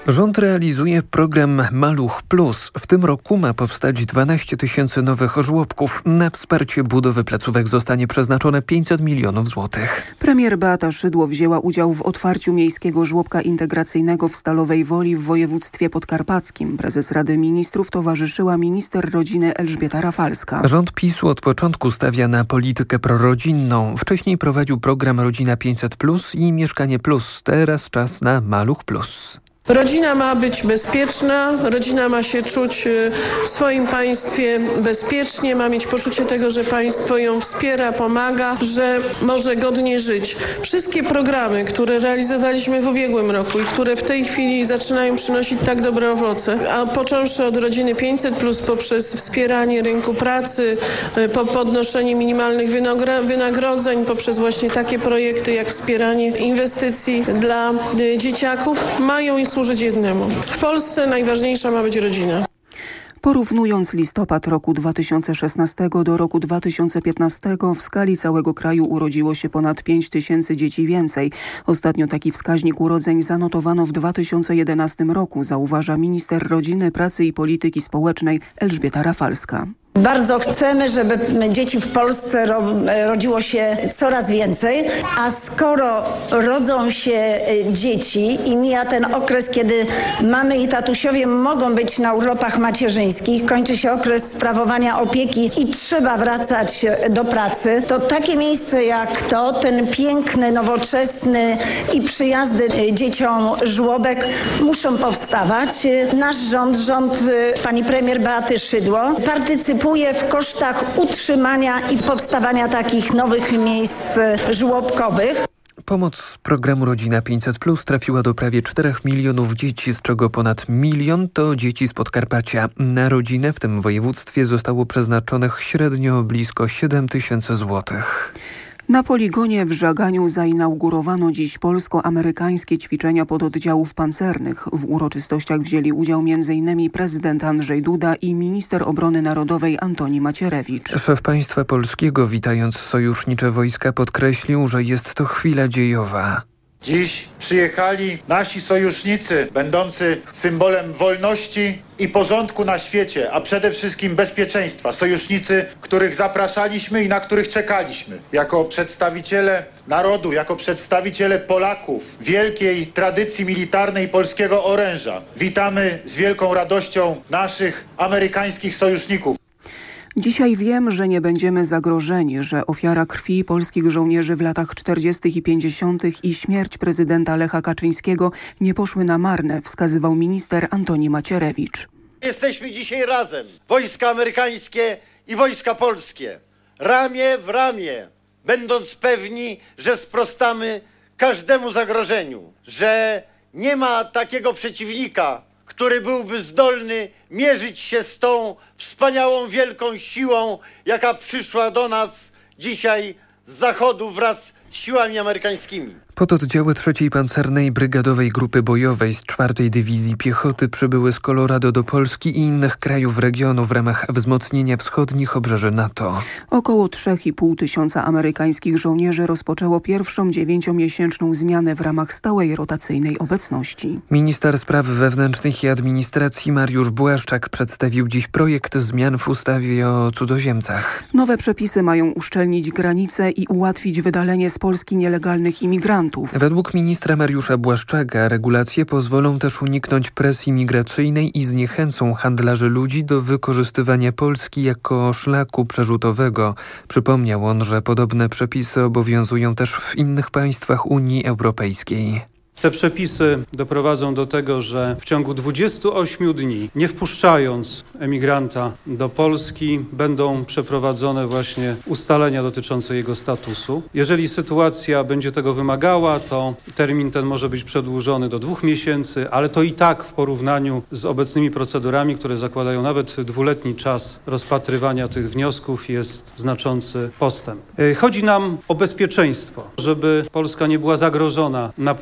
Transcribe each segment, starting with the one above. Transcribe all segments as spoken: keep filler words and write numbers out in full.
Rząd realizuje program Maluch Plus. W tym roku ma powstać dwanaście tysięcy nowych żłobków. Na wsparcie budowy placówek zostanie przeznaczone pięćset milionów złotych. Premier Beata Szydło wzięła udział w otwarciu miejskiego żłobka integracyjnego w Stalowej Woli w województwie podkarpackim. Prezes Rady Ministrów towarzyszyła minister rodziny Elżbieta Rafalska. Rząd PiS-u od początku stawia na politykę prorodzinną. Wcześniej prowadził program Rodzina pięćset plus i Mieszkanie Plus. Teraz czas na Maluch Plus. Rodzina ma być bezpieczna, rodzina ma się czuć w swoim państwie bezpiecznie, ma mieć poczucie tego, że państwo ją wspiera, pomaga, że może godnie żyć. Wszystkie programy, które realizowaliśmy w ubiegłym roku i które w tej chwili zaczynają przynosić tak dobre owoce, a począwszy od Rodziny pięćset plus poprzez wspieranie rynku pracy, po podnoszenie minimalnych wynagrodzeń, poprzez właśnie takie projekty jak wspieranie inwestycji dla dzieciaków, mają i służyć jednemu. W Polsce najważniejsza ma być rodzina. Porównując listopad roku dwa tysiące szesnastego do roku dwa tysiące piętnastego w skali całego kraju urodziło się ponad pięć tysięcy dzieci więcej. Ostatnio taki wskaźnik urodzeń zanotowano w dwa tysiące jedenastym roku, zauważa minister rodziny, pracy i polityki społecznej Elżbieta Rafalska. Bardzo chcemy, żeby dzieci w Polsce ro, rodziło się coraz więcej, a skoro rodzą się dzieci i mija ten okres, kiedy mamy i tatusiowie mogą być na urlopach macierzyńskich, kończy się okres sprawowania opieki i trzeba wracać do pracy, to takie miejsce jak to, ten piękny, nowoczesny i przyjazny dzieciom żłobek muszą powstawać. Nasz rząd, rząd pani premier Beaty Szydło partycypuje w kosztach utrzymania i powstawania takich nowych miejsc żłobkowych. Pomoc z programu Rodzina pięćset plus trafiła do prawie czterech milionów dzieci, z czego ponad milion to dzieci z Podkarpacia. Na rodzinę w tym województwie zostało przeznaczonych średnio blisko siedem tysięcy złotych. Na poligonie w Żaganiu zainaugurowano dziś polsko-amerykańskie ćwiczenia pododdziałów pancernych. W uroczystościach wzięli udział między innymi prezydent Andrzej Duda i minister obrony narodowej Antoni Macierewicz. Szef państwa polskiego, witając sojusznicze wojska, podkreślił, że jest to chwila dziejowa. Dziś przyjechali nasi sojusznicy, będący symbolem wolności i porządku na świecie, a przede wszystkim bezpieczeństwa. Sojusznicy, których zapraszaliśmy i na których czekaliśmy. Jako przedstawiciele narodu, jako przedstawiciele Polaków, wielkiej tradycji militarnej polskiego oręża, witamy z wielką radością naszych amerykańskich sojuszników. Dzisiaj wiem, że nie będziemy zagrożeni, że ofiara krwi polskich żołnierzy w latach czterdziestych i pięćdziesiątych i śmierć prezydenta Lecha Kaczyńskiego nie poszły na marne, wskazywał minister Antoni Macierewicz. Jesteśmy dzisiaj razem, wojska amerykańskie i wojska polskie, ramię w ramię, będąc pewni, że sprostamy każdemu zagrożeniu, że nie ma takiego przeciwnika, który byłby zdolny mierzyć się z tą wspaniałą, wielką siłą, jaka przyszła do nas dzisiaj z zachodu wraz z siłami amerykańskimi. Pododdziały trzeciej Pancernej Brygadowej Grupy Bojowej z czwartej Dywizji Piechoty przybyły z Colorado do Polski i innych krajów regionu w ramach wzmocnienia wschodnich obrzeży NATO. Około trzy i pół tysiąca amerykańskich żołnierzy rozpoczęło pierwszą dziewięciomiesięczną zmianę w ramach stałej rotacyjnej obecności. Minister Spraw Wewnętrznych i Administracji Mariusz Błaszczak przedstawił dziś projekt zmian w ustawie o cudzoziemcach. Nowe przepisy mają uszczelnić granice i ułatwić wydalenie z Polski nielegalnych imigrantów. Według ministra Mariusza Błaszczaka regulacje pozwolą też uniknąć presji migracyjnej i zniechęcą handlarzy ludzi do wykorzystywania Polski jako szlaku przerzutowego. Przypomniał on, że podobne przepisy obowiązują też w innych państwach Unii Europejskiej. Te przepisy doprowadzą do tego, że w ciągu dwudziestu ośmiu dni, nie wpuszczając emigranta do Polski, będą przeprowadzone właśnie ustalenia dotyczące jego statusu. Jeżeli sytuacja będzie tego wymagała, to termin ten może być przedłużony do dwóch miesięcy, ale to i tak w porównaniu z obecnymi procedurami, które zakładają nawet dwuletni czas rozpatrywania tych wniosków, jest znaczący postęp. Chodzi nam o bezpieczeństwo, żeby Polska nie była zagrożona napływem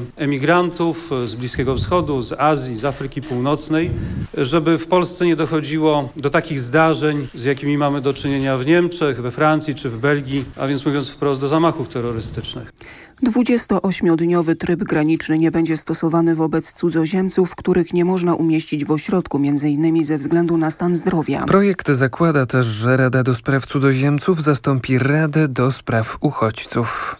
emigrantów z Bliskiego Wschodu, z Azji, z Afryki Północnej, żeby w Polsce nie dochodziło do takich zdarzeń, z jakimi mamy do czynienia w Niemczech, we Francji czy w Belgii, a więc mówiąc wprost do zamachów terrorystycznych. dwudziestoośmiodniowy tryb graniczny nie będzie stosowany wobec cudzoziemców, których nie można umieścić w ośrodku, między innymi ze względu na stan zdrowia. Projekt zakłada też, że Rada do Spraw Cudzoziemców zastąpi Radę do Spraw Uchodźców.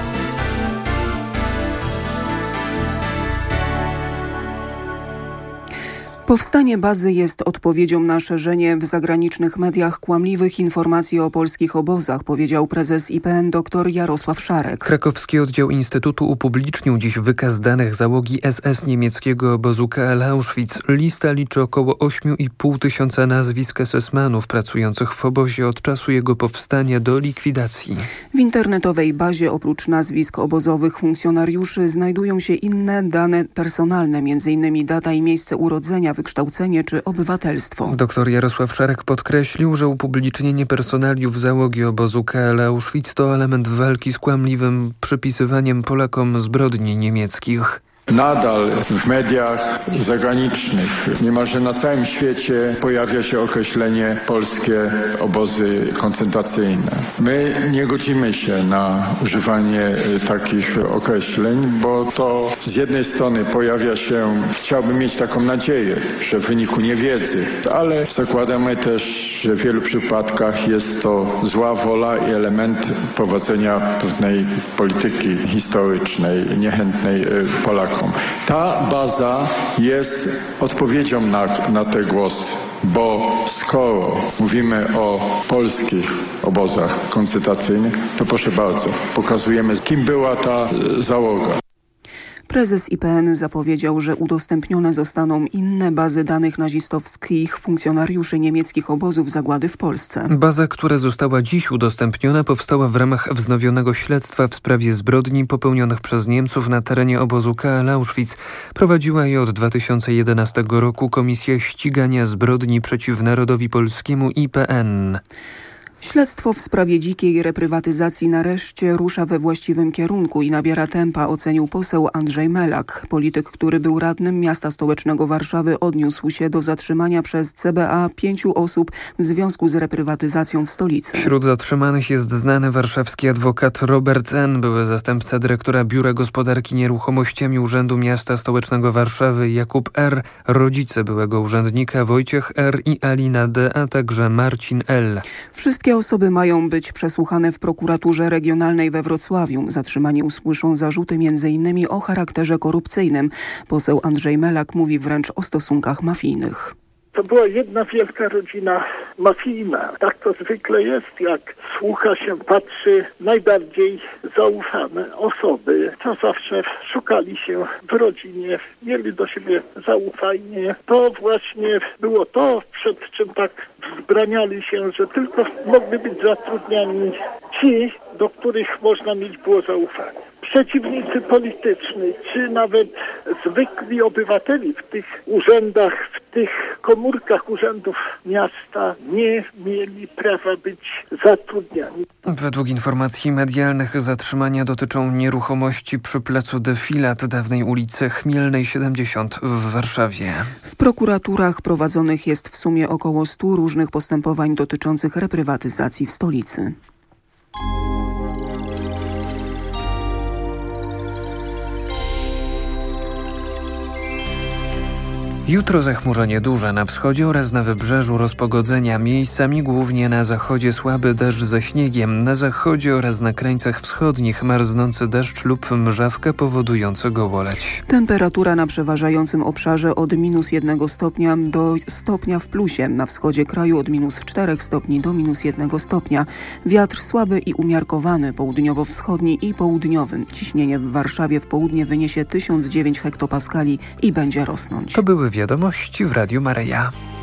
Powstanie bazy jest odpowiedzią na szerzenie w zagranicznych mediach kłamliwych informacji o polskich obozach, powiedział prezes I P N dr Jarosław Szarek. Krakowski oddział Instytutu upublicznił dziś wykaz danych załogi S S niemieckiego obozu K L Auschwitz. Lista liczy około osiem i pół tysiąca nazwisk esesmanów pracujących w obozie od czasu jego powstania do likwidacji. W internetowej bazie oprócz nazwisk obozowych funkcjonariuszy znajdują się inne dane personalne, m.in. data i miejsce urodzenia, wykształcenie czy obywatelstwo. Doktor Jarosław Szarek podkreślił, że upublicznienie personaliów załogi obozu K L Auschwitz to element walki z kłamliwym przypisywaniem Polakom zbrodni niemieckich. Nadal w mediach zagranicznych, niemalże na całym świecie pojawia się określenie polskie obozy koncentracyjne. My nie godzimy się na używanie takich określeń, bo to z jednej strony pojawia się, chciałbym mieć taką nadzieję, że w wyniku niewiedzy, ale zakładamy też, że w wielu przypadkach jest to zła wola i element prowadzenia pewnej polityki historycznej, niechętnej Polakom. Ta baza jest odpowiedzią na, na te głosy, bo skoro mówimy o polskich obozach koncentracyjnych, to proszę bardzo, pokazujemy, kim była ta załoga. Prezes I P N zapowiedział, że udostępnione zostaną inne bazy danych nazistowskich funkcjonariuszy niemieckich obozów zagłady w Polsce. Baza, która została dziś udostępniona, powstała w ramach wznowionego śledztwa w sprawie zbrodni popełnionych przez Niemców na terenie obozu K L Auschwitz. Prowadziła je od dwa tysiące jedenastego roku Komisja Ścigania Zbrodni przeciw Narodowi Polskiemu I P N. Śledztwo w sprawie dzikiej reprywatyzacji nareszcie rusza we właściwym kierunku i nabiera tempa, ocenił poseł Andrzej Melak. Polityk, który był radnym miasta stołecznego Warszawy, odniósł się do zatrzymania przez C B A pięciu osób w związku z reprywatyzacją w stolicy. Wśród zatrzymanych jest znany warszawski adwokat Robert N., były zastępca dyrektora Biura Gospodarki Nieruchomościami Urzędu Miasta Stołecznego Warszawy Jakub R., rodzice byłego urzędnika Wojciech R. i Alina D., a także Marcin L. Wszystkie osoby mają być przesłuchane w prokuraturze regionalnej we Wrocławiu. Zatrzymani usłyszą zarzuty między innymi o charakterze korupcyjnym. Poseł Andrzej Melak mówi wręcz o stosunkach mafijnych. To była jedna wielka rodzina mafijna. Tak to zwykle jest, jak słucha się, patrzy najbardziej zaufane osoby. To zawsze szukali się w rodzinie, mieli do siebie zaufanie. To właśnie było to, przed czym tak wzbraniali się, że tylko mogli być zatrudniani ci, do których można mieć było zaufanie. Przeciwnicy polityczni, czy nawet zwykli obywateli w tych urzędach, w tych komórkach urzędów miasta nie mieli prawa być zatrudniani. Według informacji medialnych zatrzymania dotyczą nieruchomości przy placu Defilat dawnej ulicy Chmielnej siedemdziesiąt w Warszawie. W prokuraturach prowadzonych jest w sumie około stu różnych postępowań dotyczących reprywatyzacji w stolicy. Jutro zachmurzenie duże na wschodzie oraz na wybrzeżu, rozpogodzenia, miejscami głównie na zachodzie słaby deszcz ze śniegiem, na zachodzie oraz na krańcach wschodnich marznący deszcz lub mrzawka powodujący gołoleć. Temperatura na przeważającym obszarze od minus jednego stopnia do stopnia w plusie, na wschodzie kraju od minus czterech stopni do minus jednego stopnia. Wiatr słaby i umiarkowany, południowo-wschodni i południowy. Ciśnienie w Warszawie w południe wyniesie tysiąc dziewięć hektopaskali i będzie rosnąć. To były wiadomości w Radiu Maryja.